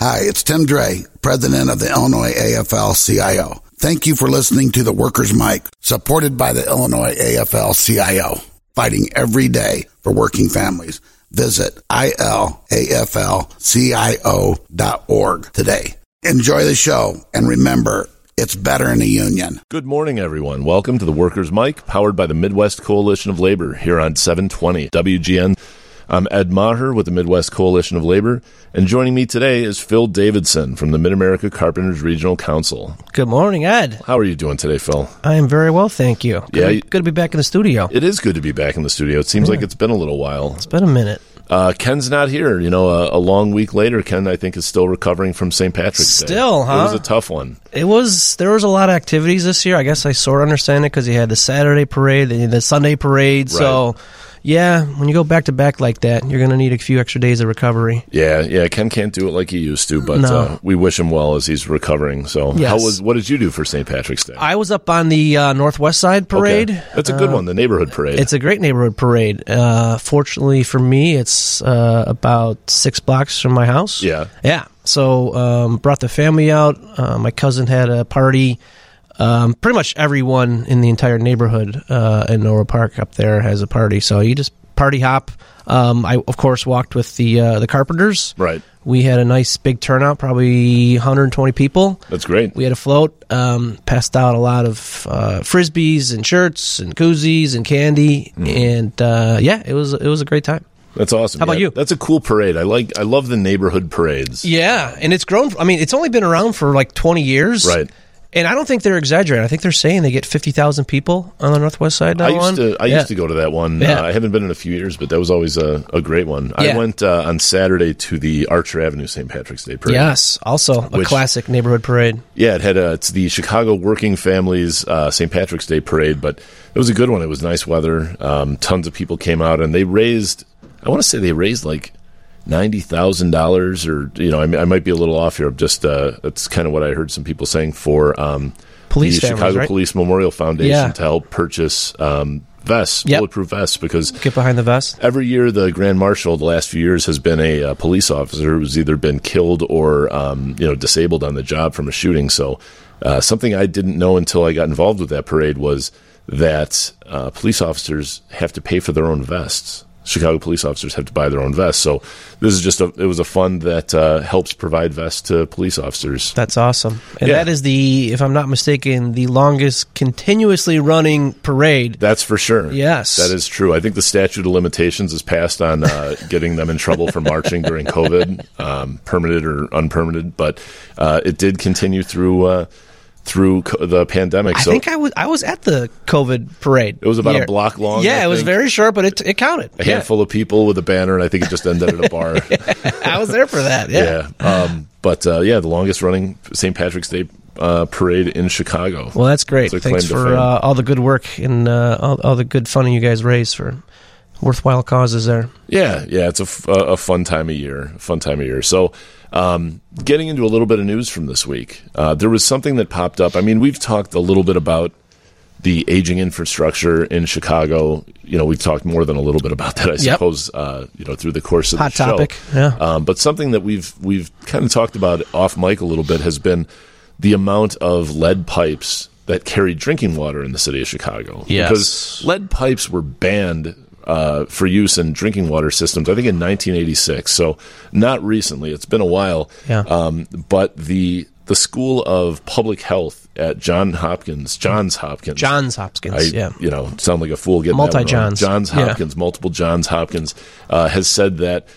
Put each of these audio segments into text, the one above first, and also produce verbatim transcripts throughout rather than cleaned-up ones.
Hi, it's Tim Dre, president of the Illinois A F L C I O. Thank you for listening to the Workers' Mic, supported by the Illinois A F L C I O, fighting every day for working families. Visit I L A F L C I O dot org today. Enjoy the show, and remember, it's better in a union. Good morning, everyone. Welcome to the Workers' Mic, powered by the Midwest Coalition of Labor, here on seven twenty W G N. I'm Ed Maher with the Midwest Coalition of Labor, and joining me today is Phil Davidson from the Mid-America Carpenters Regional Council. Good morning, Ed. How are you doing today, Phil? I am very well, thank you. Good, yeah, to, good to be back in the studio. It is good to be back in the studio. It seems yeah. like it's been a little while. It's been a minute. Uh, Ken's not here. You know, a, a long week later, Ken, I think, is still recovering from Saint Patrick's Day. Still, huh? It was a tough one. It was. There was a lot of activities this year. I guess I sort of understand it because you had the Saturday parade, the, the Sunday parade, right. so... Yeah, when you go back-to-back like that, you're going to need a few extra days of recovery. Yeah, yeah. Ken can't do it like he used to, but no. uh, we wish him well as he's recovering. So yes. how was? What did you do for Saint Patrick's Day? I was up on the uh, Northwest Side Parade. Okay. That's a good uh, one, the neighborhood parade. It's a great neighborhood parade. Uh, fortunately for me, it's uh, about six blocks from my house. Yeah. Yeah. So um, brought the family out. Uh, my cousin had a party. Um, pretty much everyone in the entire neighborhood uh, in Nora Park up there has a party. So you just party hop. Um, I, of course, walked with the uh, the Carpenters. Right. We had a nice big turnout, probably one hundred twenty people. That's great. We had a float, um, passed out a lot of uh, Frisbees and shirts and koozies and candy. Mm. And, uh, yeah, it was it was a great time. That's awesome. How about yeah, you? That's a cool parade. I like. I love the neighborhood parades. Yeah, and it's grown. I mean, it's only been around for like twenty years. Right. And I don't think they're exaggerating. I think they're saying they get fifty thousand people on the Northwest Side. I used one. to. I yeah. used to go to that one. Yeah. Uh, I haven't been in a few years, but that was always a, a great one. Yeah. I went uh, on Saturday to the Archer Avenue Saint Patrick's Day parade. Yes, also a which, classic neighborhood parade. Yeah, it had a, it's the Chicago Working Families uh, Saint Patrick's Day parade, but it was a good one. It was nice weather. Um, tons of people came out, and they raised. I want to say they raised like ninety thousand dollars, or you know, I, I might be a little off here. Just uh, that's kind of what I heard some people saying for. Um, Police the families, Chicago right? Police Memorial Foundation yeah. to help purchase um, vests, yep. bulletproof vests, because get behind the vest. Every year, the Grand Marshal, the last few years, has been a, a police officer who's either been killed or um, you know disabled on the job from a shooting. So, uh, something I didn't know until I got involved with that parade was that uh, police officers have to pay for their own vests. Chicago police officers have to buy their own vests. So this is just a, it was a fund that uh, helps provide vests to police officers. That's awesome. And yeah. that is the, if I'm not mistaken, the longest continuously running parade. That's for sure. Yes. That is true. I think the statute of limitations is passed on uh, getting them in trouble for marching during COVID, um, permitted or unpermitted, but uh, it did continue through uh, through co- the pandemic. I so think I was I was at the COVID parade. It was about year. a block long. Yeah, I it was think. very short, but it it counted. A yeah. handful of people with a banner, and I think it just ended at a bar. I was there for that. Yeah. yeah. Um, but uh, yeah, the longest running Saint Patrick's Day uh, parade in Chicago. Well, that's great. That's Thanks for uh, all the good work and uh, all, all the good funding you guys raise for worthwhile causes there. Yeah, yeah, it's a, f- a fun time of year. A fun time of year. So, um, getting into a little bit of news from this week, uh, there was something that popped up. I mean, we've talked a little bit about the aging infrastructure in Chicago. You know, we've talked more than a little bit about that, I yep. suppose, uh, you know, through the course of Hot the show. topic, yeah. Um, but something that we've we've kind of talked about off mic a little bit has been the amount of lead pipes that carry drinking water in the city of Chicago. Yes. Because lead pipes were banned Uh, for use in drinking water systems, I think in nineteen eighty-six. So not recently. It's been a while. Yeah. Um, but the the School of Public Health at John Hopkins, Johns Hopkins. Johns Hopkins, I, yeah. You know, sound like a fool getting that one wrong. Multi-Johns. Johns Hopkins, yeah. multiple Johns Hopkins, uh, has said that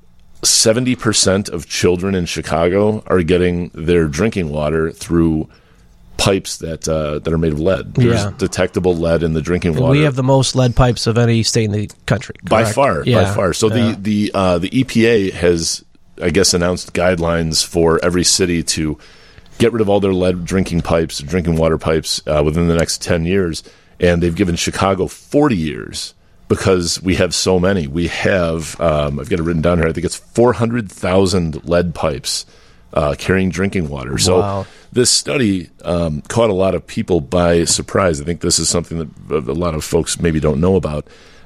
seventy percent of children in Chicago are getting their drinking water through pipes that uh, that are made of lead. There's yeah. detectable lead in the drinking water. We have the most lead pipes of any state in the country. Correct? By far, yeah. by far. So yeah. the the uh, the E P A has, I guess, announced guidelines for every city to get rid of all their lead drinking pipes, drinking water pipes uh, within the next ten years, and they've given Chicago forty years because we have so many. We have, um, I've got it written down here, I think it's four hundred thousand lead pipes uh, carrying drinking water. So wow. this study um, caught a lot of people by surprise. I think this is something that a lot of folks maybe don't know about.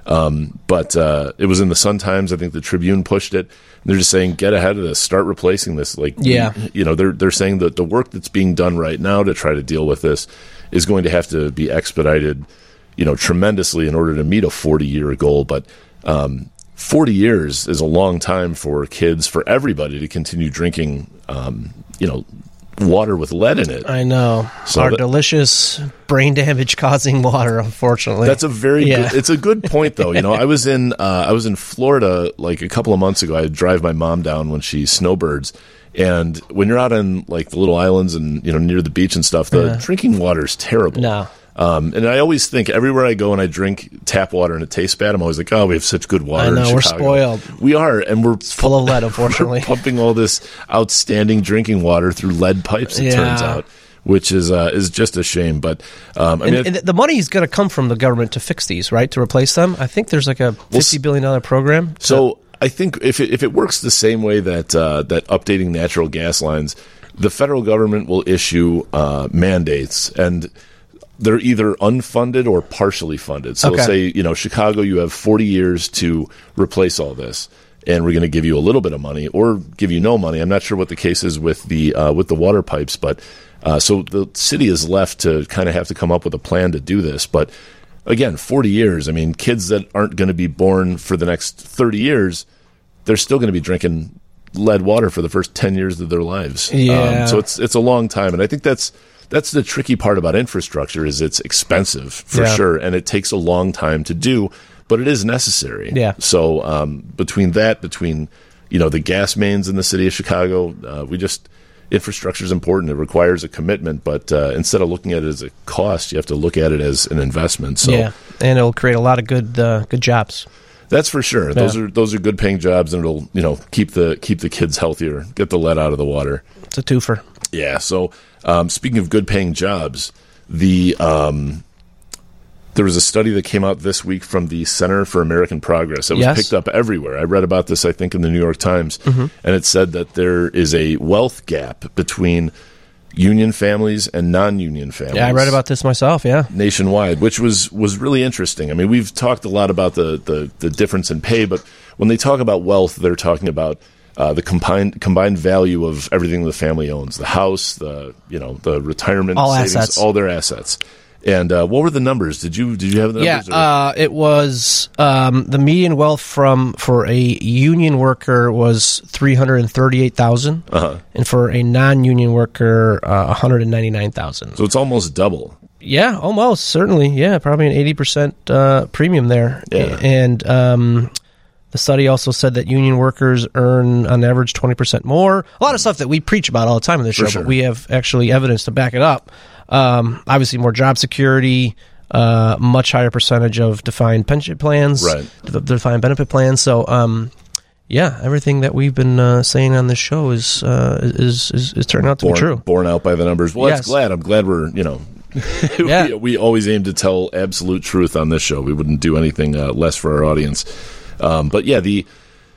Um, but uh, it was in the Sun-Times. I think the Tribune pushed it. They're just saying, get ahead of this, start replacing this. Like, yeah. you know, they're they're saying that the work that's being done right now to try to deal with this is going to have to be expedited, you know, tremendously in order to meet a forty-year goal. But um, forty years is a long time for kids, for everybody to continue drinking, um, you know, water with lead in it. I know. So Our that, delicious brain damage causing water, unfortunately. That's a very yeah. good, it's a good point though. You know, I was in uh, I was in Florida like a couple of months ago. I drive my mom down when she snowbirds, and when you're out on like the little islands and, you know, near the beach and stuff, the yeah. drinking water is terrible. No. Um, and I always think everywhere I go and I drink tap water and it tastes bad, I'm always like, oh, we have such good water. I know, in we're Chicago. spoiled. We are, and we're It's full of lead, unfortunately. We're pumping all this outstanding drinking water through lead pipes. It yeah. turns out, which is uh, is just a shame. But um, I and, mean, and the money is going to come from the government to fix these, right? To replace them. I think there's like a fifty billion dollar program. To- so I think if it, if it works the same way that uh, that updating natural gas lines, the federal government will issue uh, mandates, and they're either unfunded or partially funded. So okay. they'll say, you know, Chicago, you have forty years to replace all this, and we're going to give you a little bit of money or give you no money. I'm not sure what the case is with the uh, with the water pipes, but uh, so the city is left to kind of have to come up with a plan to do this. But again, forty years, I mean, kids that aren't going to be born for the next thirty years, they're still going to be drinking lead water for the first ten years of their lives. Yeah. Um, so it's it's a long time, and I think that's That's the tricky part about infrastructure is it's expensive for yeah. sure, and it takes a long time to do, but it is necessary. Yeah. So um, between that, between you know the gas mains in the city of Chicago, uh, we just infrastructure is important. It requires a commitment, but uh, instead of looking at it as a cost, you have to look at it as an investment. So yeah, and it'll create a lot of good uh, good jobs. That's for sure. Yeah. Those are those are good paying jobs, and it'll you know keep the keep the kids healthier, get the lead out of the water. It's a twofer. Yeah. So um, speaking of good paying jobs, the um, there was a study that came out this week from the Center for American Progress. It was yes. picked up everywhere. I read about this, I think, in the New York Times, mm-hmm. and it said that there is a wealth gap between union families and non-union families. Yeah, I read about this myself, yeah. Nationwide, which was, was really interesting. I mean, we've talked a lot about the, the, the difference in pay, but when they talk about wealth, they're talking about uh, the combined combined value of everything the family owns, the house, the you know the retirement all savings, assets. all their assets. And uh, what were the numbers? Did you did you have the numbers? Yeah, uh, it was um, the median wealth from for a union worker was three hundred thirty-eight thousand, uh-huh. and for a non-union worker, uh, one hundred ninety-nine thousand. So it's almost double. Yeah, almost certainly. Yeah, probably an eighty percent uh, premium there. Yeah. And um, the study also said that union workers earn on average twenty percent more. A lot of stuff that we preach about all the time in this show, sure. but we have actually evidence to back it up. Um, obviously, more job security, uh, much higher percentage of defined pension plans, right. de- defined benefit plans. So, um, yeah, everything that we've been uh, saying on this show is uh, is, is is turning out to born, be true. Borne out by the numbers. Well, Yes. that's glad. I'm glad we're you know. Yeah. we, we always aim to tell absolute truth on this show. We wouldn't do anything uh, less for our audience. Um, but yeah, the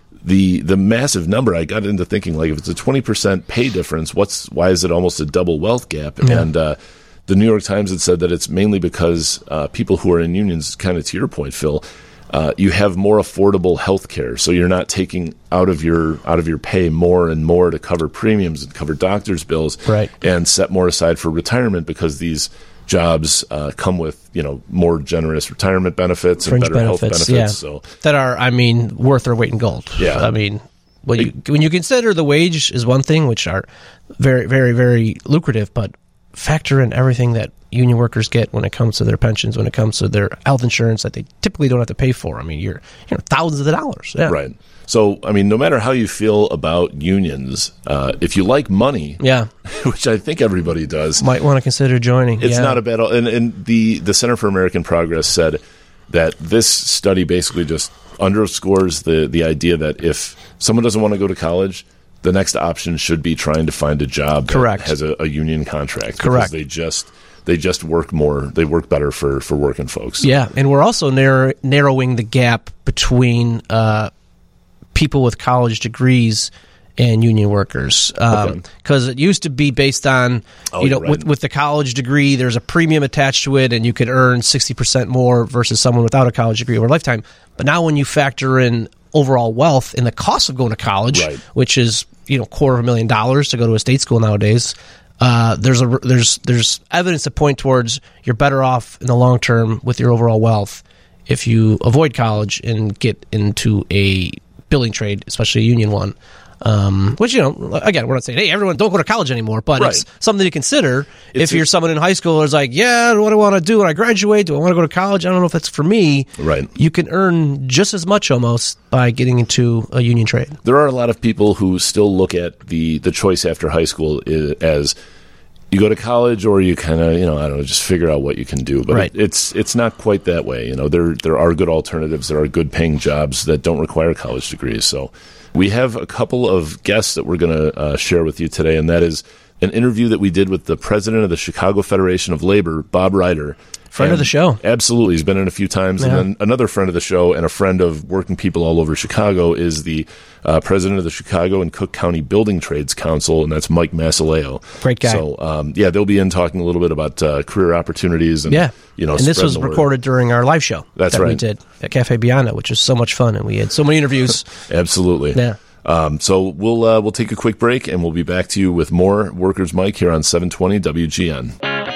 the the massive number. I got into thinking like if it's a twenty percent pay difference, what's why is it almost a double wealth gap? Yeah. And uh, the New York Times had said that it's mainly because uh, people who are in unions, kind of to your point, Phil, uh, you have more affordable health care, so you're not taking out of your out of your pay more and more to cover premiums and cover doctors' bills, Right. and set more aside for retirement because these jobs uh, come with you know more generous retirement benefits and Fringe better health benefits, benefits. yeah. So That are, I mean, worth their weight in gold. Yeah. I mean, when you when you consider the wage is one thing, which are very, very, very lucrative, but factor in everything that union workers get when it comes to their pensions, when it comes to their health insurance that they typically don't have to pay for. I mean, you're you know thousands of dollars. Yeah. right. So I mean, no matter how you feel about unions, uh, if you like money, Yeah. which I think everybody does, Might want to consider joining. it's yeah. not a bad. And, and the the Center for American Progress said that this study basically just underscores the the idea that if someone doesn't want to go to college, the next option should be trying to find a job that Correct. has a, a union contract. Correct. Because they just they just work more. They work better for, for working folks. Yeah, and we're also narrow, narrowing the gap between uh, people with college degrees and union workers. Because um, okay. it used to be based on, oh, you know, right. with, with the college degree, there's a premium attached to it, and you could earn sixty percent more versus someone without a college degree over a lifetime. But now when you factor in overall wealth and the cost of going to college, right. which is, you know, quarter of a million dollars to go to a state school nowadays, uh, there's a there's there's evidence to point towards you're better off in the long term with your overall wealth if you avoid college and get into a building trade, especially a union one. Um, which, you know, again, we're not saying, hey, everyone don't go to college anymore, but right. it's something to consider. It's if you're a, someone in high school who's like, yeah, what do I want to do when I graduate? Do I want to go to college? I don't know if that's for me. Right. You can earn just as much almost by getting into a union trade. There are a lot of people who still look at the, the choice after high school as you go to college or you kind of, you know, I don't know, just figure out what you can do. But right. it, it's it's not quite that way. You know, there there are good alternatives. There are good paying jobs that don't require college degrees. So we have a couple of guests that we're going to uh, share with you today, and that is an interview that we did with the president of the Chicago Federation of Labor, Bob Ryder. Friend and of the show. Absolutely. He's been in a few times. Yeah. And then another friend of the show and a friend of working people all over Chicago is the uh, president of the Chicago and Cook County Building Trades Council, and that's Mike Masaleo. Great guy. So, um, yeah, they'll be in talking a little bit about uh, career opportunities. And, yeah. you know, and this was recorded during our live show. That's that right. we did at Cafe Beyond, which was so much fun, and we had so many interviews. Absolutely. Yeah. Um, so we'll uh, we'll take a quick break, and we'll be back to you with more Workers' Mic here on seven twenty W G N.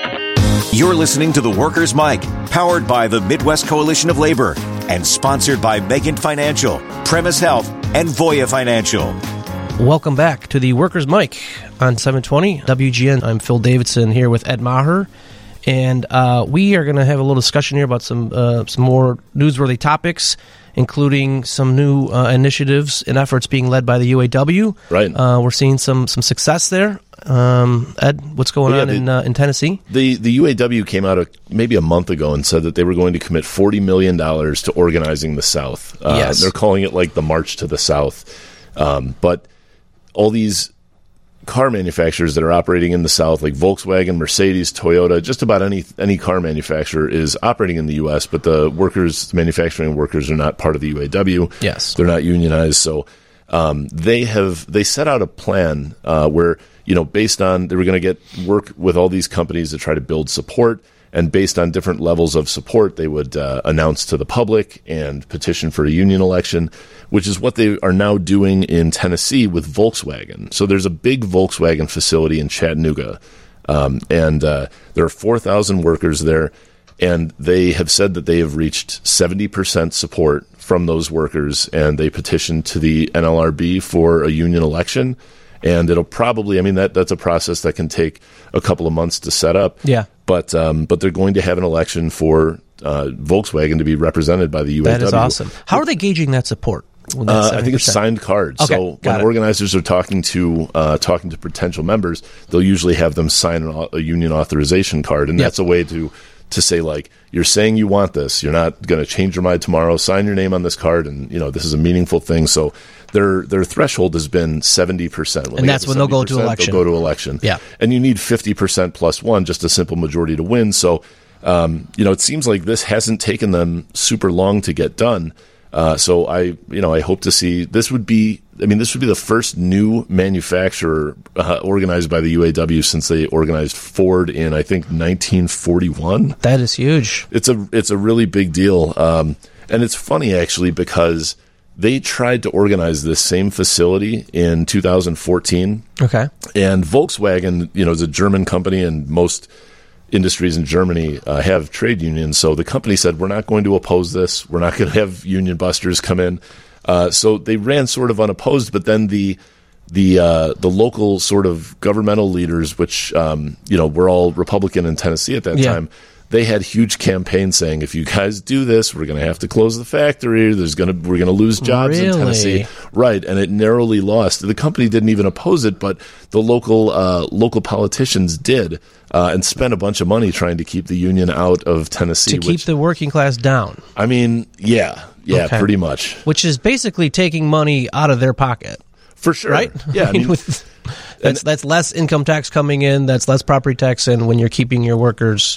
You're listening to The Workers' Mic, powered by the Midwest Coalition of Labor and sponsored by Megan Financial, Premise Health, and Voya Financial. Welcome back to the Workers' Mic on seven twenty W G N. I'm Phil Davidson here with Ed Maher, and uh, we are going to have a little discussion here about some uh, some more newsworthy topics, including some new uh, initiatives and efforts being led by the U A W. Right. Uh, we're seeing some some success there. Um, Ed, what's going well, yeah, on the, in uh, in Tennessee? The the U A W came out a, maybe a month ago and said that they were going to commit forty million dollars to organizing the South. Uh, yes. They're calling it like the March to the South. Um, but all these car manufacturers that are operating in the South, like Volkswagen, Mercedes, Toyota, just about any any car manufacturer is operating in the U S, but the workers, the manufacturing workers are not part of the U A W. Yes. They're not unionized. So um, they have they set out a plan uh, where, you know, based on, they were going to get work with all these companies to try to build support, and based on different levels of support, they would uh, announce to the public and petition for a union election, which is what they are now doing in Tennessee with Volkswagen. So there's a big Volkswagen facility in Chattanooga, um, and uh, there are four thousand workers there, and they have said that they have reached seventy percent support from those workers, and they petitioned to the N L R B for a union election. And it'll probably, I mean, that that's a process that can take a couple of months to set up. Yeah. But um, but they're going to have an election for uh, Volkswagen to be represented by the U A W. That is awesome. How are they gauging that support? Uh, I think it's signed cards. Okay, so got when it. organizers are talking to uh, talking to potential members, they'll usually have them sign an, a union authorization card, and Yep. that's a way to to say, like, you're saying you want this. You're not going to change your mind tomorrow. Sign your name on this card, and you know this is a meaningful thing. So their their threshold has been seventy percent. And that's when they'll go to election. They'll go to election. Yeah. And you need fifty percent plus one, just a simple majority to win. So, um, you know, it seems like this hasn't taken them super long to get done. Uh, so I, you know, I hope to see, this would be, I mean, this would be the first new manufacturer uh, organized by the U A W since they organized Ford in, I think, nineteen forty-one. That is huge. It's a, it's a really big deal. Um, and it's funny, actually, because they tried to organize this same facility in two thousand fourteen. Okay. And Volkswagen, you know, is a German company, and most industries in Germany uh, have trade unions. So the company said, we're not going to oppose this. We're not going to have union busters come in. Uh, so they ran sort of unopposed, but then the the uh, the local sort of governmental leaders, which, um, you know, were all Republican in Tennessee at that Yeah. time, they had huge campaigns saying, if you guys do this, we're going to have to close the factory. There's going to we're going to lose jobs Really? in Tennessee. Right, and it narrowly lost. The company didn't even oppose it, but the local uh, local politicians did, uh, and spent a bunch of money trying to keep the union out of Tennessee. To keep which, the working class down. I mean, yeah, yeah, Okay. pretty much. Which is basically taking money out of their pocket. For sure. Right? Yeah, I mean, with, that's that's less income tax coming in, that's less property tax in when you're keeping your workers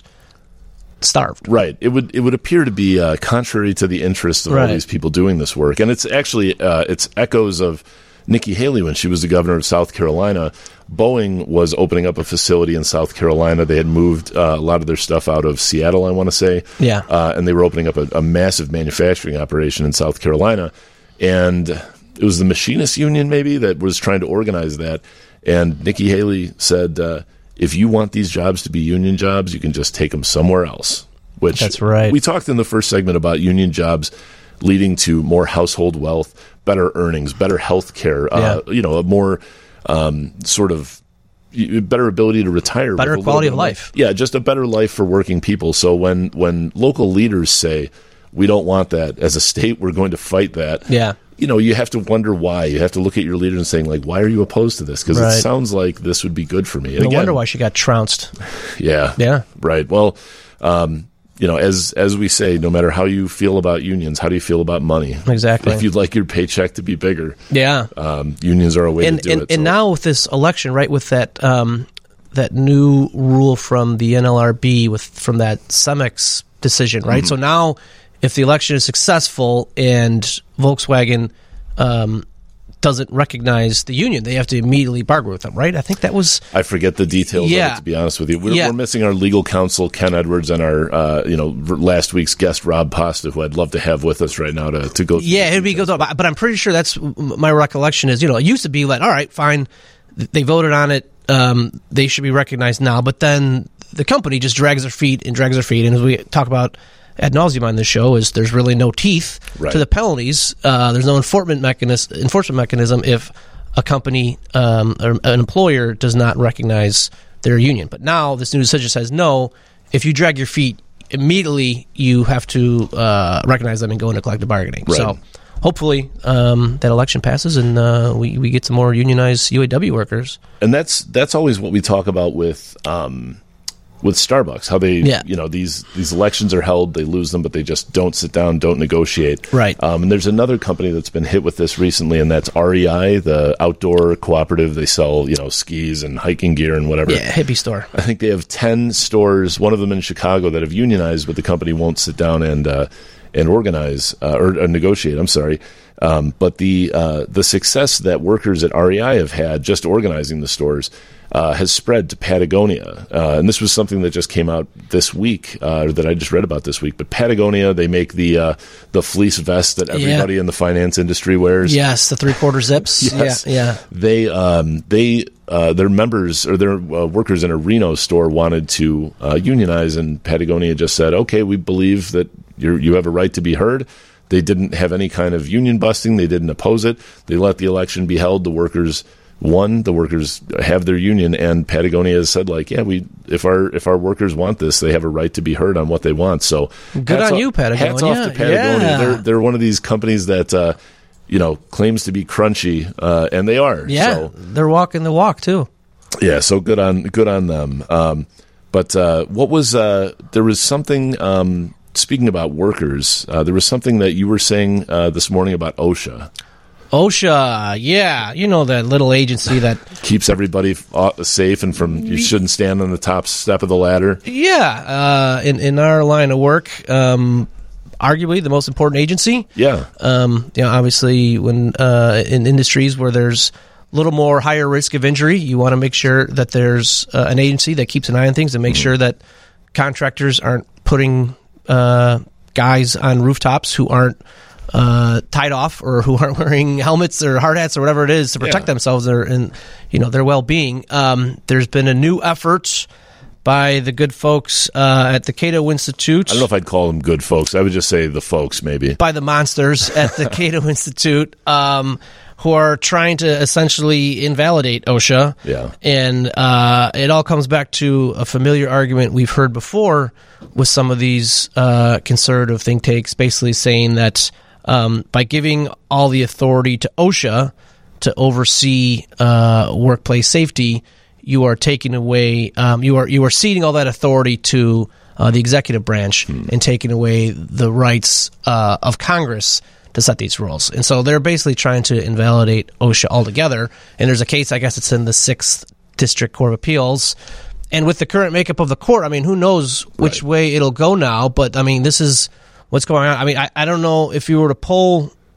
starved. right. It would it would appear to be uh, contrary to the interests of Right. all these people doing this work, and it's actually uh, it's echoes of Nikki Haley, when she was the governor of South Carolina, Boeing was opening up a facility in South Carolina. They had moved uh, a lot of their stuff out of Seattle, I want to say. Yeah. Uh, and they were opening up a, a massive manufacturing operation in South Carolina. And it was the Machinists Union, maybe, that was trying to organize that. And Nikki Haley said, uh, if you want these jobs to be union jobs, you can just take them somewhere else. Which That's right. We talked in the first segment about union jobs leading to more household wealth, better earnings, better health care, uh, yeah. you know, a more um, sort of better ability to retire. Better quality of life. Yeah, just a better life for working people. So when, when local leaders say, we don't want that, as a state, we're going to fight that. Yeah. You know, you have to wonder why. You have to look at your leaders and saying, like, why are you opposed to this? Because right. it sounds like this would be good for me. And no again, wonder why she got trounced. Yeah. Yeah. Right. Well, um, you know, as as we say, no matter how you feel about unions, how do you feel about money? Exactly. If you'd like your paycheck to be bigger, yeah, um, unions are a way and, to do and, it. And so. now with this election, right, with that um, that new rule from the N L R B, with from that Cemex decision, right? Mm-hmm. So now, if the election is successful and Volkswagen um, doesn't recognize the union, they have to immediately bargain with them, right? I think that was... I forget the details yeah. of it, to be honest with you. We're, yeah. we're missing our legal counsel, Ken Edwards, and our, uh, you know, last week's guest, Rob Pasta, who I'd love to have with us right now to, to go through. Yeah, it'd be good. But I'm pretty sure that's my recollection is, you know, it used to be like, all right, fine, they voted on it, um, they should be recognized now, but then the company just drags their feet and drags their feet, and as we talk about ad nauseum on this show, is there's really no teeth right. to the penalties. Uh, there's no enforcement mechanism, enforcement mechanism if a company um, or an employer does not recognize their union. But now this new decision says, no, if you drag your feet, immediately you have to uh, recognize them and go into collective bargaining. Right. So hopefully um, that election passes and uh, we, we get some more unionized U A W workers. And that's that's always what we talk about with... Um with Starbucks, how they, yeah. you know, these these elections are held, they lose them, but they just don't sit down, don't negotiate. Right. Um, and there's another company that's been hit with this recently, and that's R E I, the outdoor cooperative. They sell, you know, skis and hiking gear and whatever. Yeah, hippie store. I think they have ten stores, one of them in Chicago, that have unionized, but the company won't sit down and uh, and organize uh, or, or negotiate. I'm sorry. Um, but the uh, the success that workers at R E I have had just organizing the stores uh, has spread to Patagonia. Uh, and this was something that just came out this week, uh, that I just read about this week. But Patagonia, they make the uh, the fleece vest that everybody yeah. in the finance industry wears. Yes, the three-quarter zips. yes. Yeah, yeah. They, um, they, uh, their members or their uh, workers in a Reno store wanted to uh, unionize, and Patagonia just said, okay, we believe that you're, you have a right to be heard. They didn't have any kind of union busting. They didn't oppose it. They let the election be held. The workers won. The workers have their union, and Patagonia has said, like, yeah, we if our if our workers want this, they have a right to be heard on what they want. So good on off, you, Patagonia. Hats off to Patagonia. Yeah. They're they're one of these companies that uh, you know claims to be crunchy, uh, and they are. Yeah, so, they're walking the walk too. Yeah, so good on good on them. Um, but uh, what was uh, there was something. Um, Speaking about workers, uh, there was something that you were saying uh, this morning about OSHA. OSHA, yeah, you know, that little agency that keeps everybody f- safe and from you shouldn't stand on the top step of the ladder. Yeah, uh, in in our line of work, um, arguably the most important agency. Yeah, um, you know, obviously when uh, in industries where there's a little more higher risk of injury, you want to make sure that there's uh, an agency that keeps an eye on things and make mm-hmm. sure that contractors aren't putting Uh, guys on rooftops who aren't uh, tied off or who aren't wearing helmets or hard hats or whatever it is to protect yeah. themselves or, and you know their well-being. Um, there's been a new effort by the good folks uh, at the Cato Institute. I don't know if I'd call them good folks. I would just say the folks, maybe. By the monsters at the Cato Institute, um, who are trying to essentially invalidate OSHA. Yeah. And uh, it all comes back to a familiar argument we've heard before with some of these uh, conservative think tanks, basically saying that um, by giving all the authority to OSHA to oversee uh, workplace safety, you are taking away, um, you are you are ceding all that authority to uh, the executive branch hmm. and taking away the rights uh, of Congress to set these rules. And so they're basically trying to invalidate OSHA altogether. And there's a case, I guess it's in the sixth District Court of Appeals. And with the current makeup of the court, I mean, who knows which right. way it'll go now. But, I mean, this is what's going on. I mean, I, I don't know if you were to poll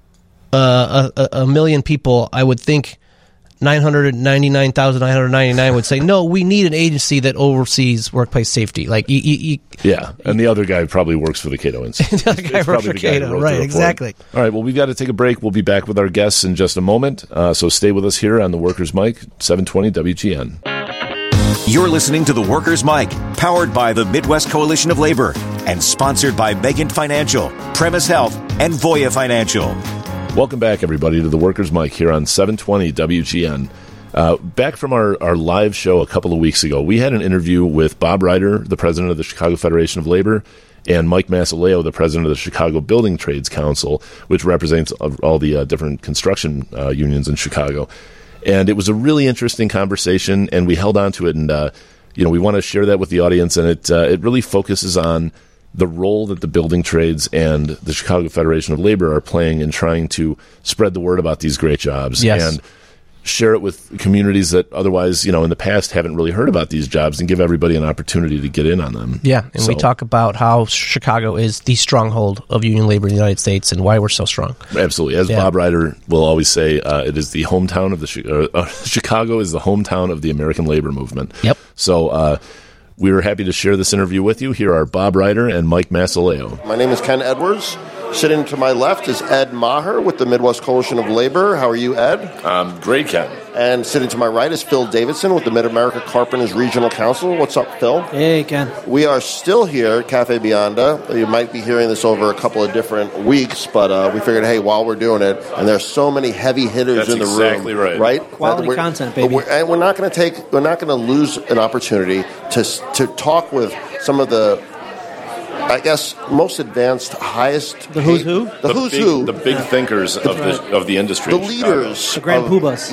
uh, a, a million people, I would think nine hundred ninety-nine thousand nine hundred ninety-nine would say, no, we need an agency that oversees workplace safety. Like, you, you, you, yeah, and the other guy probably works for the Cato Institute. the other guy works for Cato, right? Exactly. All right, well, we've got to take a break. We'll be back with our guests in just a moment. Uh, so stay with us here on the Workers' Mic, seven twenty W G N. You're listening to The Workers' Mic, powered by the Midwest Coalition of Labor and sponsored by Megan Financial, Premise Health, and Voya Financial. Welcome back, everybody, to The Workers' Mic here on seven twenty W G N. Uh, back from our, our live show a couple of weeks ago, we had an interview with Bob Ryder, the president of the Chicago Federation of Labor, and Mike Masaleo, the president of the Chicago Building Trades Council, which represents all the uh, different construction uh, unions in Chicago. And it was a really interesting conversation, and we held on to it, and uh, you know, we want to share that with the audience, and it uh, it really focuses on the role that the building trades and the Chicago Federation of Labor are playing in trying to spread the word about these great jobs. Yes. And share it with communities that otherwise, you know, in the past haven't really heard about these jobs, and give everybody an opportunity to get in on them. Yeah, and so, we talk about how Chicago is the stronghold of union labor in the United States and why we're so strong. Absolutely. As yeah. Bob Ryder will always say, uh, it is the hometown of the uh, Chicago is the hometown of the American labor movement. Yep. So uh, we were happy to share this interview with you. Here are Bob Ryder and Mike Masaleo. My name is Ken Edwards. Sitting to my left is Ed Maher with the Midwest Coalition of Labor. How are you, Ed? Um, great, Ken. And sitting to my right is Phil Davidson with the Mid-America Carpenters Regional Council. What's up, Phil? Hey, Ken. We are still here at Cafe Bionda. You might be hearing this over a couple of different weeks, but uh, we figured, hey, while we're doing it, and there's so many heavy hitters That's in the exactly room, right. right? Quality content, baby. We're, and we're not going to take, we're not going to lose an opportunity to to talk with some of the, I guess, most advanced, highest... The who's who? The, the who's big, who. The big thinkers of the of the industry. The leaders. The grand of, poobahs.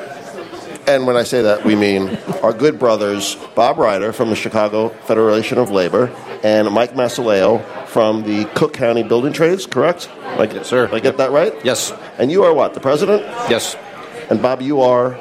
And when I say that, we mean our good brothers, Bob Ryder from the Chicago Federation of Labor and Mike Masaleo from the Cook County Building Trades, correct? Like, yes, sir. Did I get that right? Yes. And you are what, the president? Yes. And Bob, you are...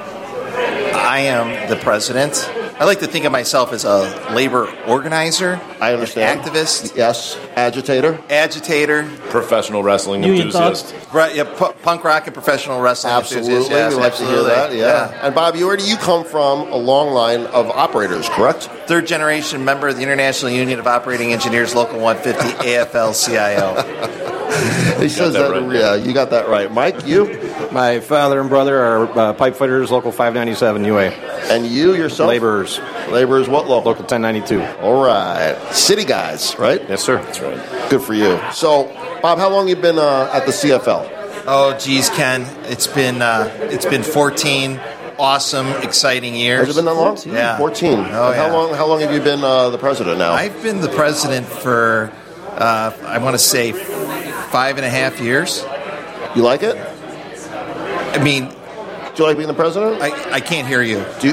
I am the president. I like to think of myself as a labor organizer. I understand. Activist. Yes. Agitator. Agitator. Professional wrestling Union enthusiast. thug. Right, yeah, p- punk rock and professional wrestling Absolutely. enthusiast. Yes, we like absolutely. to hear that, yeah. yeah. And Bob, you, where do you come from a long line of operators, correct? Third generation member of the International Union of Operating Engineers, Local one fifty, A F L C I O. He says that, that right. yeah, you got that right. Mike, you? My father and brother are uh, pipe fitters, Local five ninety-seven U A. And you yourself? Laborers. Laborers, what local? Local ten ninety-two. All right. City guys, right? Yes, sir. That's right. Good for you. So, Bob, how long have you been uh, at the C F L? Oh, geez, Ken, it's been uh, it's been fourteen awesome, exciting years. Has it been that long? Yeah, fourteen. Oh, And yeah. How long? How long have you been uh, the president now? I've been the president for uh, I want to say five and a half years. You like it? I mean, do you like being the president? I, I can't hear you. Do you-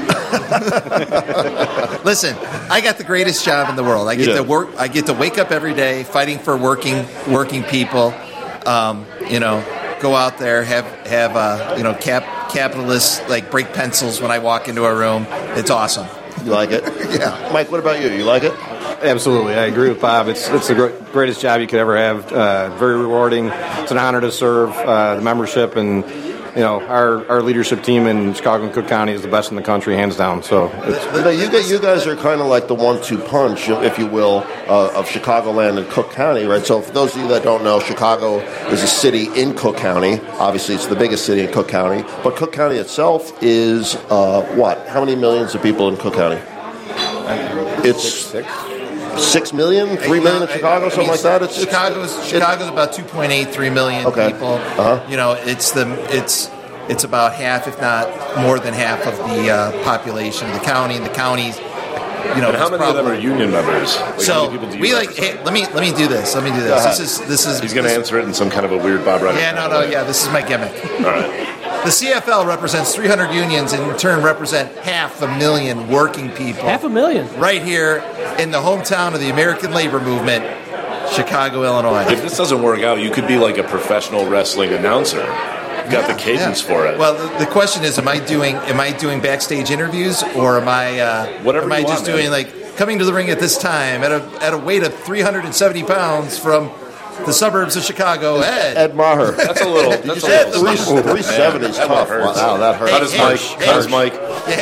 Listen, I got the greatest job in the world. I You get do. to work. I get to wake up every day fighting for working working people. Um, you know, go out there, have have uh, you know cap capitalists like break pencils when I walk into a room. It's awesome. You like it? Yeah. Mike, what about you? You like it? Absolutely. I agree with Bob. It's it's the gr- greatest job you could ever have. Uh, very rewarding. It's an honor to serve uh, the membership, and you know our, our leadership team in Chicago and Cook County is the best in the country, hands down. So it's, You, know, you, guys, you guys are kind of like the one two punch, if you will, uh, of Chicagoland and Cook County, right? So for those of you that don't know, Chicago is a city in Cook County. Obviously, it's the biggest city in Cook County. But Cook County itself is, uh, what? How many millions of people in Cook County? It's six. six million, three million in Chicago, I something mean, like that. It's, it's- Chicago's it's- Chicago's about two point eight three million Okay. people. Uh-huh. You know, it's the it's it's about half, if not more than half, of the uh, population of the county. The counties, you know, And how it's many of them probably- are union members? Like, how So many people do you we like. represent? Hey, let me let me do this. Let me do this. ahead. This is this is. He's going to this- answer it in some kind of a weird Bob Ryder. Yeah, no, no, yeah. This is my gimmick. All right. The C F L represents three hundred unions, and in turn represent half a million working people. Half a million. Right here in the hometown of the American labor movement, Chicago, Illinois. If this doesn't work out, you could be like a professional wrestling announcer. You've got Yeah, the cadence yeah. for it. Well, the, the question is, am I doing am I doing backstage interviews, or am I uh, Whatever am I you just want, doing man. like coming to the ring at this time at a at a weight of three hundred seventy pounds from the suburbs of Chicago, Ed. Ed Maher. That's a little. Did That's you a say little. three seventy is tough? Wow, that hurts. How does Hey, Mike? hey, How does hey. Mike?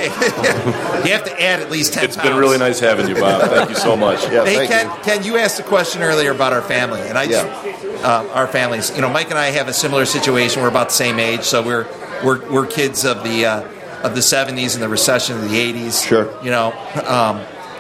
You have to add at least ten It's pounds. been really nice having you, Bob. Thank you so much. Yeah, Hey, thank Ken, you. Ken, you asked a question earlier about our family, and I just, uh, our families. You know, Mike and I have a similar situation. We're about the same age, so we're we're we're kids of the uh, of the seventies and the recession of the eighties. Sure. You know, um,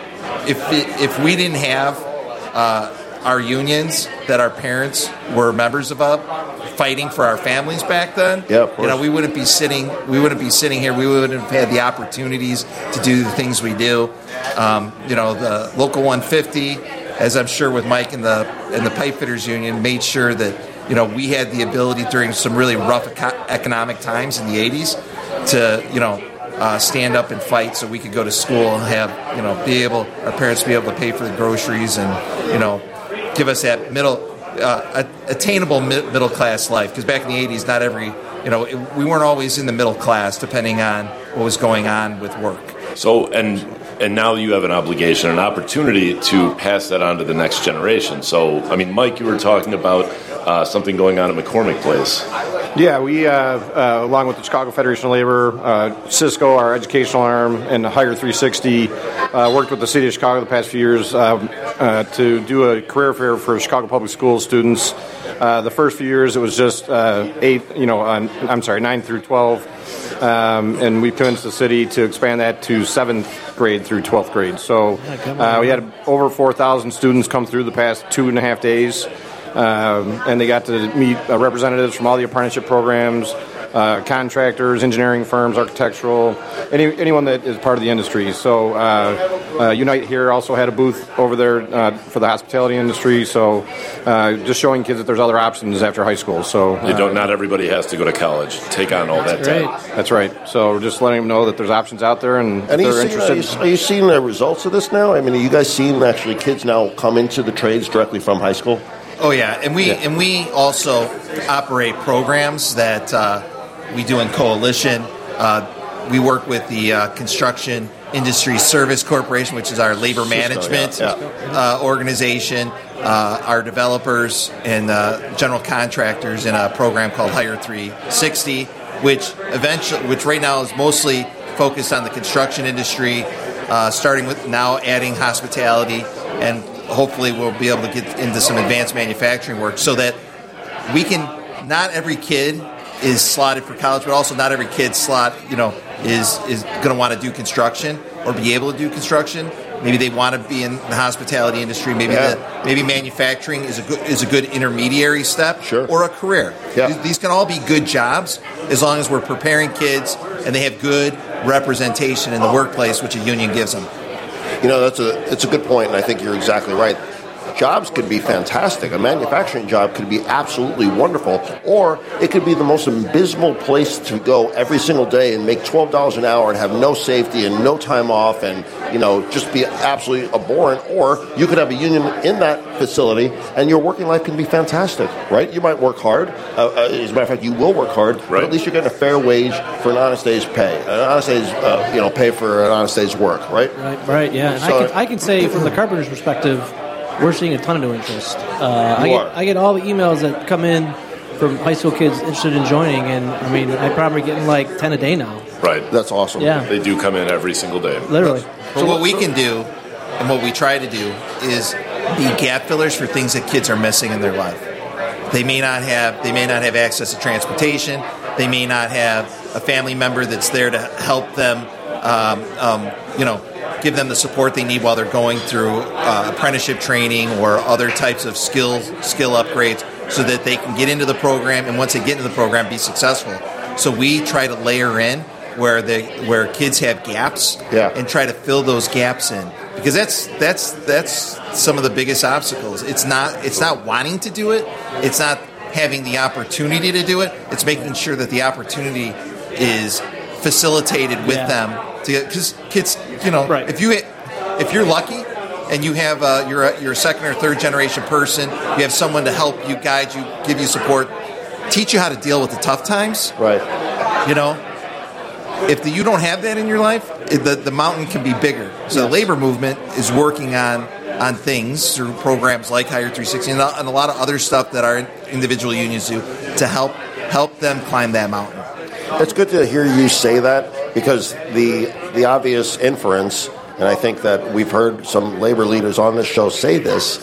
if if we didn't have uh, our unions that our parents were members of, uh, fighting for our families back then, Yeah, of you know, course. we wouldn't be sitting. We wouldn't be sitting here. We wouldn't have had the opportunities to do the things we do. Um, you know, the local one fifty, as I'm sure with Mike and the and the pipe fitters union, made sure that you know we had the ability during some really rough eco- economic times in the eighties to you know uh, stand up and fight so we could go to school and have you know be able our parents be able to pay for the groceries and you know give us that middle uh, attainable mi- middle class life, because back in the eighties not every you know it, we weren't always in the middle class depending on what was going on with work. So, and and now you have an obligation, an opportunity to pass that on to the next generation. So, I mean, Mike, you were talking about uh, something going on at McCormick Place. Yeah, we, uh, uh, along with the Chicago Federation of Labor, uh, Cisco, our educational arm, and Hire three sixty, uh, worked with the city of Chicago the past few years um, uh, to do a career fair for Chicago Public Schools students. Uh, the first few years, it was just uh, eight, you know, uh, I'm sorry, nine through twelve, um, and we convinced the city to expand that to seventh grade through twelfth grade. So uh, we had over four thousand students come through the past two and a half days. Um, and they got to meet uh, representatives from all the apprenticeship programs, uh, contractors, engineering firms, architectural, any, anyone that is part of the industry. So uh, uh, Unite here also had a booth over there uh, for the hospitality industry. So uh, just showing kids that there's other options after high school. So uh, You don't. Not everybody has to go to college. Take on all that time. that's right. So we're just letting them know that there's options out there, and if And are you, they're seeing, are, interested. you, are you seeing the results of this now? I mean, are you guys seeing actually kids now come into the trades directly from high school? Oh yeah, and we and we also operate programs that uh, we do in coalition. Uh, we work with the uh, Construction Industry Service Corporation, which is our labor management yeah, Uh, organization. Uh, our developers and uh, general contractors in a program called Hire three sixty, which eventually, which right now is mostly focused on the construction industry, uh, starting with now adding hospitality, and hopefully we'll be able to get into some advanced manufacturing work so that we can, not every kid is slotted for college, but also not every kid slot, you know, is, is going to want to do construction or be able to do construction. Maybe they want to be in the hospitality industry. Maybe Yeah. the, maybe manufacturing is a good is a good intermediary step, Sure. or a career. Yeah. These, these can all be good jobs as long as we're preparing kids and they have good representation in the workplace, which a union gives them. You know, that's a it's a good point, and I think you're exactly right. Jobs could be fantastic. A manufacturing job could be absolutely wonderful, or it could be the most abysmal place to go every single day and make twelve dollars an hour and have no safety and no time off and, you know, just be absolutely abhorrent. Or you could have a union in that facility and your working life can be fantastic, right? You might work hard. Uh, uh, as a matter of fact, you will work hard, but Right. at least you're getting a fair wage for an honest day's pay. An honest day's, uh, you know, pay for an honest day's work, right? Right, right, yeah. And So- I can I can say from the carpenter's perspective, we're seeing a ton of new interest. Uh, I You get are. I get all the emails that come in from high school kids interested in joining, and I mean, I'm probably getting like ten a day now. Right. That's awesome. Yeah. They do come in every single day. Literally. So what we can do, and what we try to do, is be gap fillers for things that kids are missing in their life. They may not have they may not have access to transportation. They may not have a family member that's there to help them, um, um, you know, give them the support they need while they're going through uh, apprenticeship training or other types of skill skill upgrades, so that they can get into the program, and once they get into the program, be successful. So we try to layer in where they where kids have gaps, Yeah. and try to fill those gaps in, because that's that's that's some of the biggest obstacles. It's not it's not wanting to do it. It's not having the opportunity to do it. It's making sure that the opportunity is facilitated with Yeah. them. Because kids, you know, Right. if you if you're lucky and you have uh, you're a, you're a second or third generation person, you have someone to help you, guide you, give you support, teach you how to deal with the tough times. Right. You know, if the, you don't have that in your life, it, the the mountain can be bigger. So the labor movement is working on on things through programs like Hire three sixty and a, and a lot of other stuff that our individual unions do to help help them climb that mountain. It's good to hear you say that, because the the obvious inference, and I think that we've heard some labor leaders on this show say this,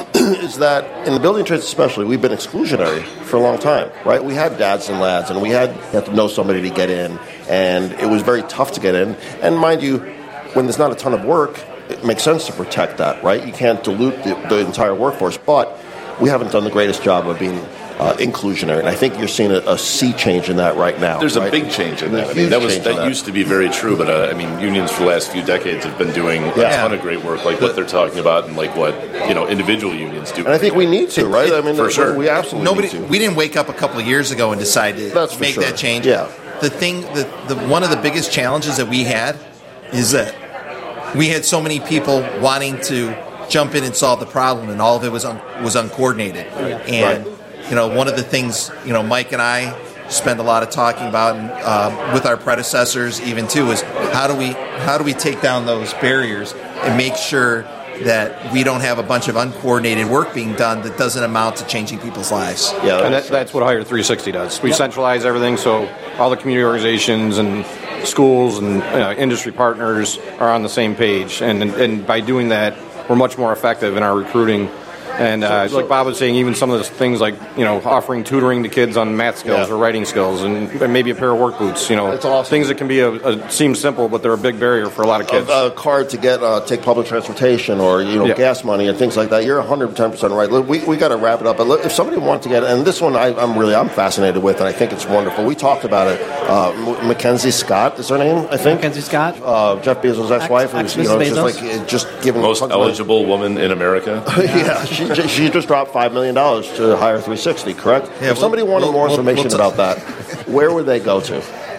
is that in the building trades especially, we've been exclusionary for a long time, right? We had dads and lads, and we had, you had to know somebody to get in, and it was very tough to get in. And mind you, when there's not a ton of work, it makes sense to protect that, right? You can't dilute the, the entire workforce, but we haven't done the greatest job of being Uh, inclusionary, and I think you're seeing a, a sea change in that right now. There's right? a big change in that. I mean, that was that, that used to be very true, but uh, I mean, unions for the last few decades have been doing a yeah. ton of great work, like what they're talking about, and like what you know individual unions do. And I think we need to, right? I mean, for sure, we absolutely Nobody, need to. We didn't wake up a couple of years ago and decide to That's for make sure. that change. Yeah. The thing, the, the one of the biggest challenges that we had is that we had so many people wanting to jump in and solve the problem, and all of it was un, was uncoordinated. Yeah. And right. you know, one of the things, you know, Mike and I spend a lot of talking about, and uh, with our predecessors even too, is how do we how do we take down those barriers and make sure that we don't have a bunch of uncoordinated work being done that doesn't amount to changing people's lives. Yeah, and that, that's what Hire three sixty does. We yep. centralize everything, so all the community organizations and schools and uh, industry partners are on the same page, and, and and by doing that, we're much more effective in our recruiting. And uh, so, like Bob was saying, even some of those things like, you know, offering tutoring to kids on math skills yeah. or writing skills, and, and maybe a pair of work boots, you know, it's awesome. Things that can be a, a seem simple, but they're a big barrier for a lot of kids. A, a card to get uh, take public transportation, or you know, yeah. gas money and things like that. You're one hundred ten percent right. Look, we we got to wrap it up. But look, if somebody wants to get, and this one I, I'm really I'm fascinated with, and I think it's wonderful. We talked about it. Uh, M- Mackenzie Scott is her name, I think. Mackenzie Scott, uh, Jeff Bezos' ex-wife, Ex- who's you know Bezos. just like just giving most eligible woman in America. yeah, she she just dropped five million dollars to Hire three sixty. Correct. Yeah, if somebody we'll, wanted we'll, more we'll, information we'll about that, where would they go to?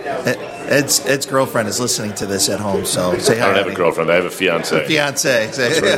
Ed's, Ed's girlfriend is listening to this at home, so say hi. I don't have a girlfriend. I have a fiance. Fiance.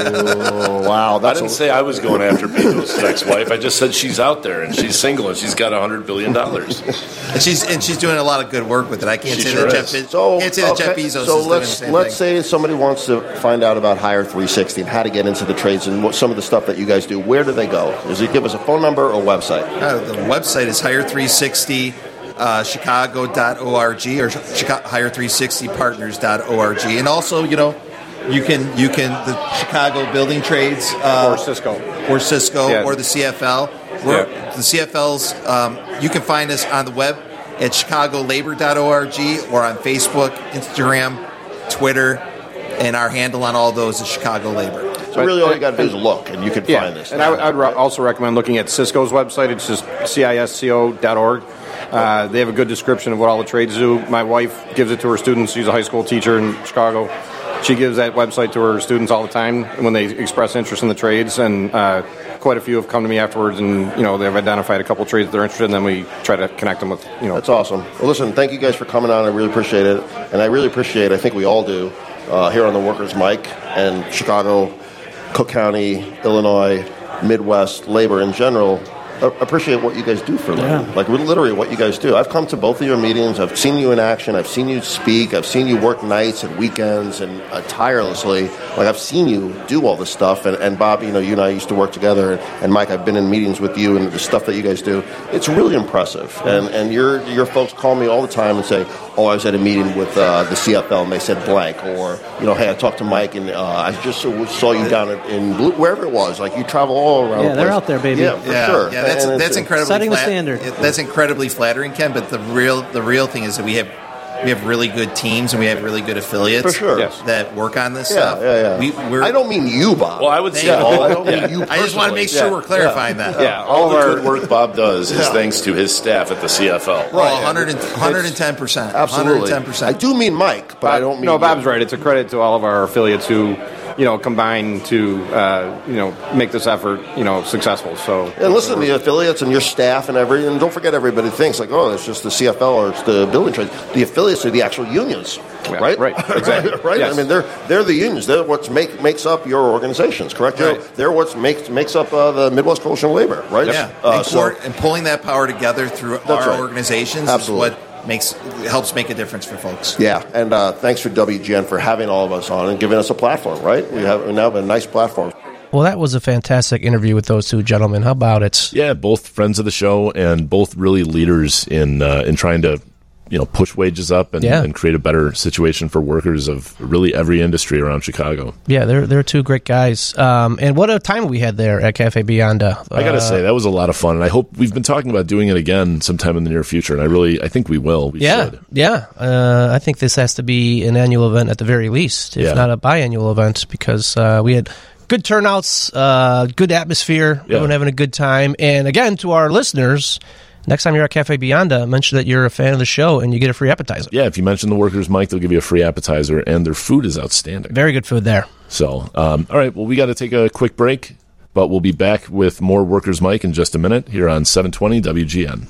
Oh, wow. That's I didn't a, say I was going after Bezos' ex-wife. I just said she's out there and she's single and she's got a hundred billion dollars. And she's and she's doing a lot of good work with it. I can't She say sure that is. Jeff. So, can't say that okay, Jeff Bezos so is let's, doing the same let's thing. say somebody wants to find out about Hire three sixty and how to get into the trades and what, some of the stuff that you guys do. Where do they go? Does it give us a phone number or website? Uh, the website is hire three sixty uh, chicago dot org or Chicago, hire three sixty partners dot org. And also, you know, you can you can the Chicago Building Trades uh, or Cisco or Cisco yeah. or the C F L. We're, Yeah. The C F L's. Um, you can find us on the web at chicago labor dot org or on Facebook, Instagram, Twitter, and our handle on all those is Chicago Labor. So really all you got to do is look, and you can yeah. find this. And I would, I would re- also recommend looking at Cisco's website. It's just cisco dot org. Uh, they have a good description of what all the trades do. My wife gives it to her students. She's a high school teacher in Chicago. She gives that website to her students all the time when they express interest in the trades, and uh, quite a few have come to me afterwards, and you know they've identified a couple trades they're interested in. And then we try to connect them with you know. That's awesome. Well, listen, thank you guys for coming on. I really appreciate it, and I really appreciate. I think we all do uh, here on the Workers' Mic and Chicago, Cook County, Illinois, Midwest labor in general. Appreciate what you guys do for a living. Yeah. Like literally what you guys do. I've come to both of your meetings. I've seen you in action. I've seen you speak. I've seen you work nights and weekends and uh, tirelessly. Like I've seen you do all this stuff. And, and Bob, you know, you and I used to work together. And, and Mike, I've been in meetings with you and the stuff that you guys do. It's really impressive. And and your your folks call me all the time and say, "Oh, I was at a meeting with uh, the C F L and they said blank," or you know, "Hey, I talked to Mike and uh, I just saw you down in, in Blue, wherever it was." Like you travel all around. Yeah, the they're place. out there, baby. Yeah, for yeah, sure. Yeah, that's And that's it's- incredibly setting the flat- standard. it- That's incredibly flattering, Ken. But the real the real thing is that we have we have really good teams and we have really good affiliates For sure. Yes. that work on this Yeah, stuff. yeah, yeah. We, we're, I don't mean you, Bob. Well, I would say Yeah. all, I don't mean yeah. you I just want to make sure personally. we're clarifying that. Yeah, all all the of our good work Bob does is thanks to his staff at the C F L. Well, Right. one hundred, one hundred ten percent. Absolutely. one hundred ten percent. I do mean Mike, but I don't mean No, you. Bob's right. It's a credit to all of our affiliates who, you know, combine to, uh, you know, make this effort, you know, successful. So, And listen, the affiliates and your staff and everything, and don't forget everybody thinks like, oh, it's just the C F L or it's the building trades. The affiliates are the actual unions, Yeah, right? right, exactly. right? Yes. I mean, they're they're the unions. They're what make makes up your organizations, correct? Right. They're, they're what makes makes up uh, the Midwest Coalition of Labor, right? Yeah, Uh, and, so, coor- and pulling that power together through That's our right. organizations Absolutely. is what makes helps make a difference for folks. yeah, and uh, thanks for W G N for having all of us on and giving us a platform, right? We have we now have a nice platform. Well, that was a fantastic interview with those two gentlemen. How about it? Yeah, both friends of the show and both really leaders in uh, in trying to, you know, push wages up and, yeah. and create a better situation for workers of really every industry around Chicago. Yeah, they're they're two great guys. Um, and what a time we had there at Cafe Beyonda. Uh, I got to say, that was a lot of fun. And I hope we've been talking about doing it again sometime in the near future. And I really, I think we will. We yeah, should. Yeah. Uh, I think this has to be an annual event at the very least, if yeah. not a biannual event, because uh, we had good turnouts, uh, good atmosphere, yeah. everyone having a good time. And again, to our listeners, next time you're at Cafe Beyonda, mention that you're a fan of the show and you get a free appetizer. Yeah, if you mention the Workers' Mic, they'll give you a free appetizer, and their food is outstanding. Very good food there. So, um, all right, well, we got to take a quick break, but we'll be back with more Workers' Mic in just a minute here on seven twenty W G N.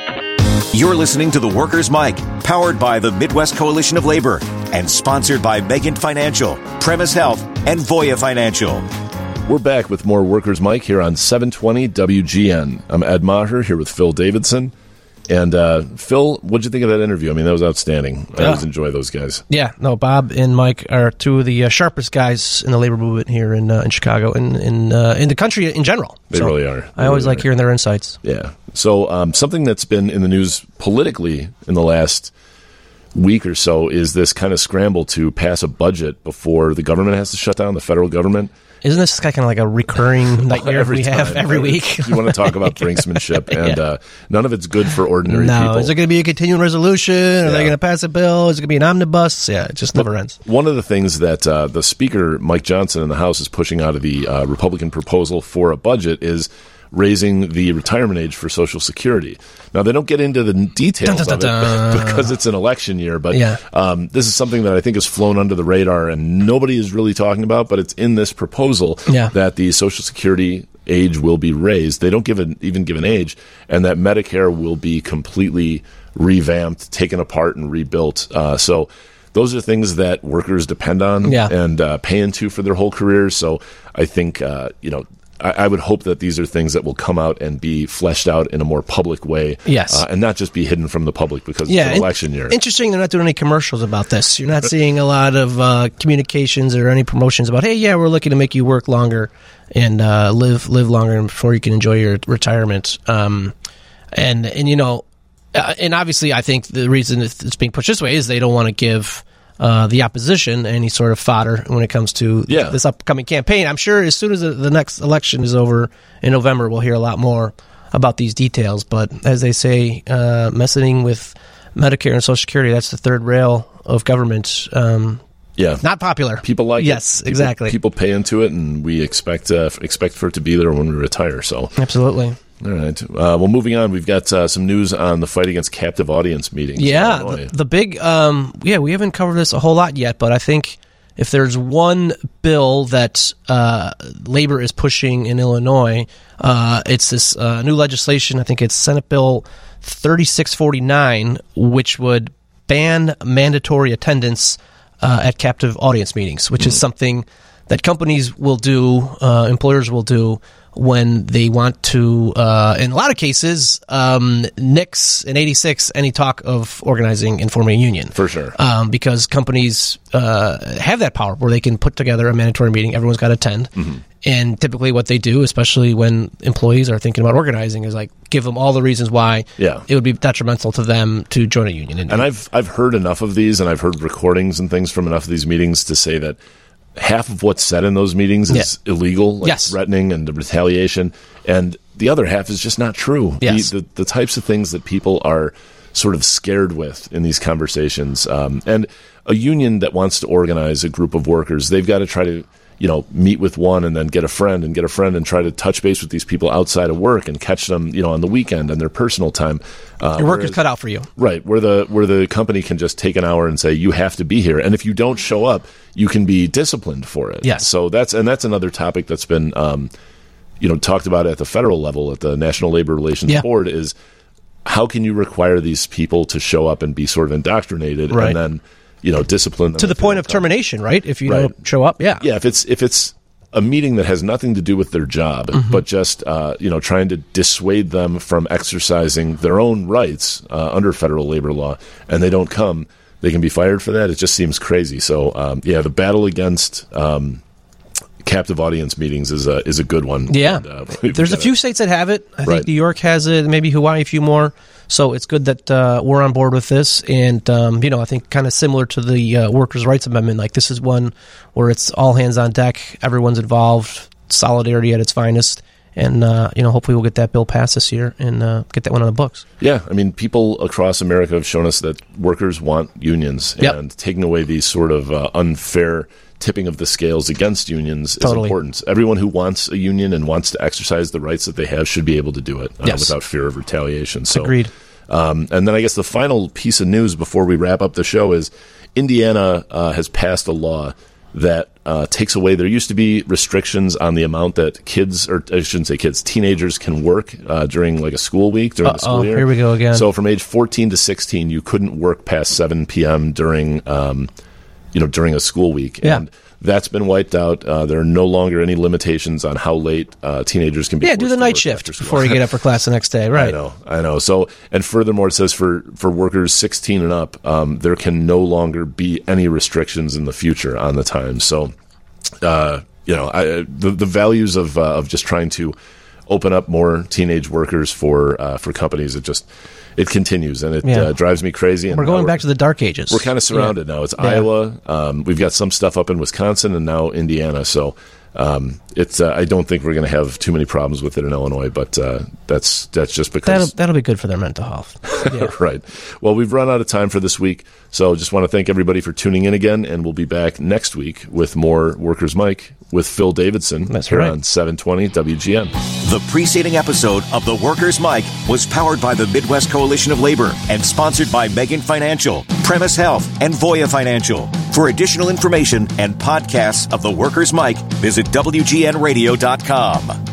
You're listening to the Workers' Mic, powered by the Midwest Coalition of Labor and sponsored by Megant Financial, Premise Health, and Voya Financial. We're back with more Workers' Mic here on seven twenty W G N. I'm Ed Maher here with Phil Davidson. And uh, Phil, what'd you think of that interview? I mean, that was outstanding. I yeah. always enjoy those guys. Yeah, no, Bob and Mike are two of the uh, sharpest guys in the labor movement here in uh, in Chicago and in uh, in the country in general. They so really are. They I always really like are. hearing their insights. Yeah. So um, something that's been in the news politically in the last week or so is this kind of scramble to pass a budget before the government has to shut down, the federal government. Isn't this kind of like a recurring nightmare every we time, have every right? week? You want to talk about brinksmanship, and yeah. uh, none of it's good for ordinary no, people. Is it going to be a continuing resolution? Are Yeah. they going to pass a bill? Is it going to be an omnibus? Yeah, it just never ends. One of the things that uh, the Speaker, Mike Johnson, in the House is pushing out of the uh, Republican proposal for a budget is raising the retirement age for Social Security. Now, they don't get into the details dun, dun, dun, of it dun. because it's an election year, but Yeah. um, this is something that I think has flown under the radar and nobody is really talking about, but it's in this proposal Yeah. that the Social Security age will be raised. They don't give an, even give an age, and that Medicare will be completely revamped, taken apart, and rebuilt. Uh, so those are things that workers depend on Yeah. and uh, pay into for their whole careers. So I think, uh, you know, I would hope that these are things that will come out and be fleshed out in a more public way. Yes. Uh, and not just be hidden from the public because Yeah, it's an election in- year. Interesting, they're not doing any commercials about this. You're not seeing a lot of uh, communications or any promotions about, hey, yeah, we're looking to make you work longer and uh, live live longer before you can enjoy your retirement. Um, and, and, you know, uh, and obviously I think the reason it's being pushed this way is they don't want to give Uh, the opposition any sort of fodder when it comes to Yeah. this upcoming campaign. I'm sure as soon as the, the next election is over in November, we'll hear a lot more about these details. But as they say, uh, messing with Medicare and Social Security, that's the third rail of government. Um, yeah. not popular. People like yes, it. People, exactly. People pay into it, and we expect uh, expect for it to be there when we retire. So Absolutely. All right. Uh, well, moving on, we've got uh, some news on the fight against captive audience meetings. Yeah, the, the big, um, yeah, we haven't covered this a whole lot yet, but I think if there's one bill that uh, labor is pushing in Illinois, uh, it's this uh, new legislation. I think it's Senate Bill thirty-six forty-nine, which would ban mandatory attendance uh, at captive audience meetings, which mm. is something that companies will do, uh, employers will do, when they want to, uh, in a lot of cases, um, nix and eighty-six any talk of organizing and forming a union. For sure. Um, because companies uh, have that power where they can put together a mandatory meeting, everyone's got to attend. Mm-hmm. And typically what they do, especially when employees are thinking about organizing, is like give them all the reasons why yeah. it would be detrimental to them to join a union. And I've I've heard enough of these, and I've heard recordings and things from enough of these meetings to say that half of what's said in those meetings is yeah. illegal, like yes. threatening and retaliation, and the other half is just not true. Yes. The, the, the types of things that people are sort of scared with in these conversations. Um, and a union that wants to organize a group of workers, they've got to try to, you know, meet with one and then get a friend and get a friend and try to touch base with these people outside of work and catch them, you know, on the weekend and their personal time. Uh, Your work whereas, is cut out for you. Right. Where the, where the company can just take an hour and say, you have to be here. And if you don't show up, you can be disciplined for it. Yes. So that's, and that's another topic that's been, um, you know, talked about at the federal level at the National Labor Relations yeah. Board is how can you require these people to show up and be sort of indoctrinated right. and then, you know, discipline them to the point of come. termination, right? If you right. don't show up, yeah, yeah. If it's if it's a meeting that has nothing to do with their job, mm-hmm. but just uh, you know trying to dissuade them from exercising their own rights uh, under federal labor law, and they don't come, they can be fired for that. It just seems crazy. So um, yeah, the battle against um, captive audience meetings is a is a good one. Yeah, and, uh, there's a few states that have it. I Right. think New York has it, maybe Hawaii, a few more. So it's good that uh, we're on board with this, and um, you know, I think kind of similar to the uh, Workers' Rights Amendment. Like this is one where it's all hands on deck, everyone's involved, solidarity at its finest, and uh, you know, hopefully we'll get that bill passed this year and uh, get that one on the books. Yeah, I mean, people across America have shown us that workers want unions, Yep. and taking away these sort of uh, unfair tipping of the scales against unions Totally. is important. Everyone who wants a union and wants to exercise the rights that they have should be able to do it uh, Yes. without fear of retaliation. So, Agreed. Um, and then I guess the final piece of news before we wrap up the show is Indiana uh, has passed a law that uh, takes away, there used to be restrictions on the amount that kids, or I shouldn't say kids, teenagers can work uh, during like a school week, during the Uh-oh, school year. here we go again. So from age fourteen to sixteen, you couldn't work past seven p.m. during, um, you know, during a school week. Yeah. And that's been wiped out. Uh, there are no longer any limitations on how late uh, teenagers can be. Yeah, do forced the to night work shift after school. before you get up for class the next day. Right. I know, I know. So, and furthermore, it says for, for workers sixteen and up, um, there can no longer be any restrictions in the future on the time. So, uh, you know, I, the the values of uh, of just trying to open up more teenage workers for uh, for companies, it just it continues, and it Yeah. uh, drives me crazy. And We're now going back to the dark ages. We're kind of surrounded now. It's Yeah. Iowa. Um, we've got some stuff up in Wisconsin, and now Indiana. So. Um, it's. Uh, I don't think we're going to have too many problems with it in Illinois, but uh, that's that's just because That'll, that'll be good for their mental health. Yeah. right. Well, we've run out of time for this week, so just want to thank everybody for tuning in again, and we'll be back next week with more Workers' Mike with Phil Davidson. That's here right. on seven twenty W G N. The preceding episode of The Workers' Mic was powered by the Midwest Coalition of Labor and sponsored by Megan Financial, Premise Health, and Voya Financial. For additional information and podcasts of The Workers' Mic, visit W G N radio dot com.